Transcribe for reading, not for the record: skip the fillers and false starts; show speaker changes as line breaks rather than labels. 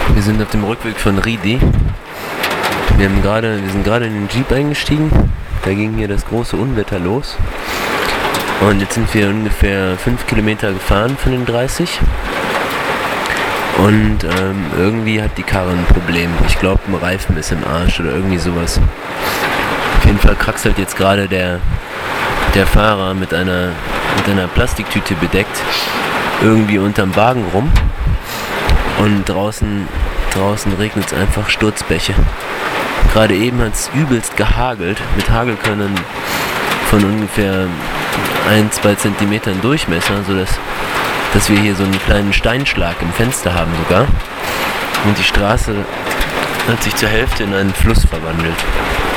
Wir sind auf dem Rückweg von Ridi. Wir sind gerade in den Jeep eingestiegen. Da ging hier das große Unwetter los. Und jetzt sind wir ungefähr 5 Kilometer gefahren von den 30. Und irgendwie hat die Karre ein Problem. Ich glaube, ein Reifen ist im Arsch oder irgendwie sowas. Auf jeden Fall kraxelt jetzt gerade der Fahrer mit einer Plastiktüte bedeckt irgendwie unterm Wagen rum. Und draußen regnet es einfach Sturzbäche. Gerade eben hat es übelst gehagelt mit Hagelkörnern von ungefähr 1-2 Zentimetern Durchmesser, sodass wir hier so einen kleinen Steinschlag im Fenster haben sogar. Und die Straße hat sich zur Hälfte in einen Fluss verwandelt.